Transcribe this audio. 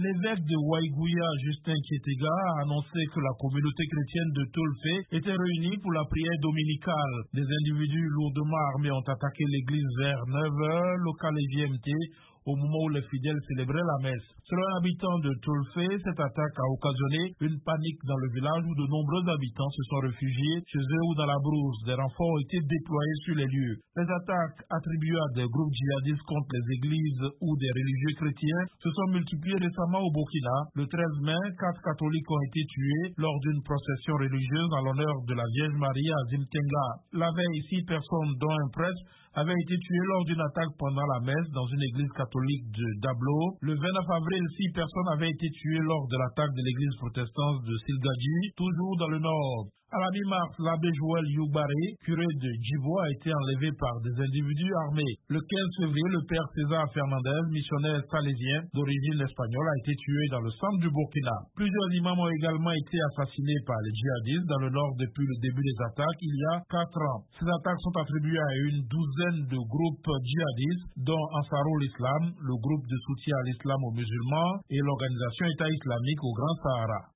L'évêque de Waïgouya, Justin Kietega, a annoncé que la communauté chrétienne de Tolfé était réunie pour la prière dominicale. Des individus lourdement armés ont attaqué l'église vers 9h, local et GMT, au moment où les fidèles célébraient la messe. Selon un habitant de Tolfé, cette attaque a occasionné une panique dans le village où de nombreux habitants se sont réfugiés chez eux ou dans la brousse. Des renforts ont été déployés sur les lieux. Les attaques attribuées à des groupes djihadistes contre les églises ou des religieux chrétiens se sont multipliées récemment au Burkina. Le 13 mai, 4 catholiques ont été tués lors d'une procession religieuse en l'honneur de la Vierge Marie à Zimtenga. La veille, 6 personnes, dont un prêtre, avaient été tuées lors d'une attaque pendant la messe dans une église catholique de Dablo. Le 29 avril, 6 personnes avaient été tuées lors de l'attaque de l'église protestante de Silgadji, toujours dans le nord. À la mi-mars, l'abbé Joël Youbare, curé de Djibo, a été enlevé par des individus armés. Le 15 février, le père César Fernandez, missionnaire salésien d'origine espagnole, a été tué dans le centre du Burkina. Plusieurs imams ont également été assassinés par les djihadistes dans le nord depuis le début des attaques il y a 4 ans. Ces attaques sont attribuées à une douzaine de groupes djihadistes, dont Ansarul Islam, le groupe de soutien à l'islam aux musulmans, et l'organisation État islamique au Grand Sahara.